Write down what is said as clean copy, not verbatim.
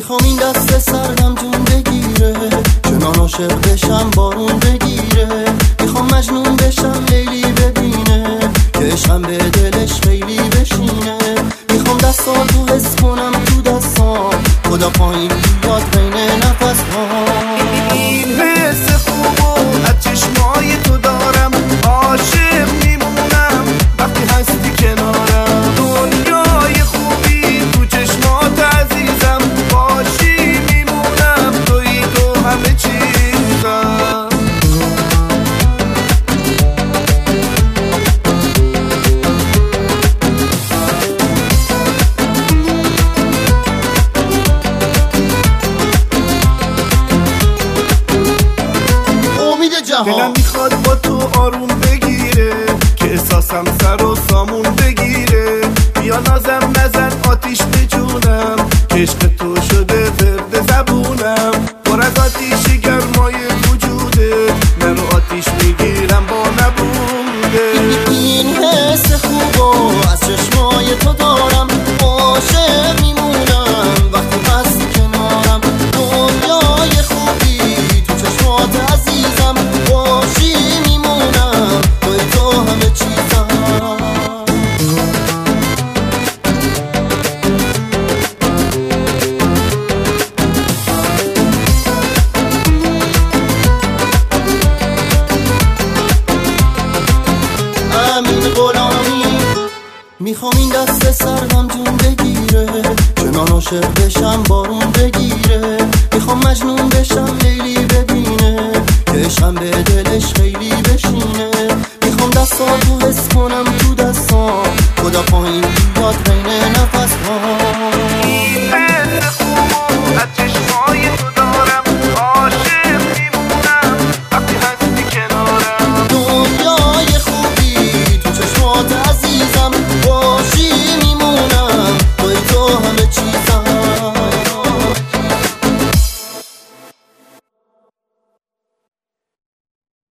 میخوام این دست سردم جون بگیره، چنان عاشق بشم بارون بگیره. میخوام مجنون بشم لیلی ببینه، که عشقم به دلش خیلی بشینه. میخوام دستاتو حس کنم تو دستام، خدا پایین بیاد بین نفس ها. این حس خوبو از چشمای تو دارم، عاشق میمونم وقتی هستی کنارم. دنیای خوبی تو چشمات عزیزم، باشی میمونم توی تو همه چیزم. دلم میخواد با تو آروم بگیره، که احساسم سر و سامون بگیره. بیا نازم نزن آتیش به جونم، که عشق تو شده ورد زبونم. پر از آتیشی گرمای وجوده، منو آتیش میگیرم با نبوده. این حس خوبو از چشمای تو دارم، عاشق میمونم وقتی هستی کنارم. دنیای خوبی تو چشمات عزیزم، باشی میمونم توی تو همه چیزم. امین غلامی میخوام این دست سردم جون بگیره، چنان عاشق بشم بارون بگیره. میخوام مجنون بشم لیلی ببینه، که عشقم به دلش خیلی بشینه. میخوام دستاتو حس کنم تو دستام، خدا پایین بیاد بین نفس